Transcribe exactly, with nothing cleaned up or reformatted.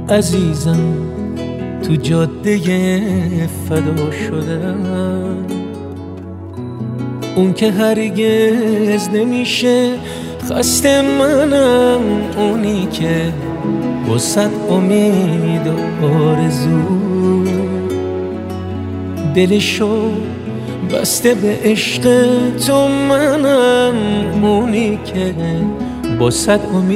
عزیزم تو جاده فدا شدن، اون که هرگز نمیشه خسته منم، اونی که با صد امید و آرزو دلشو بسته به عشق تو منم، اونی که با صد امید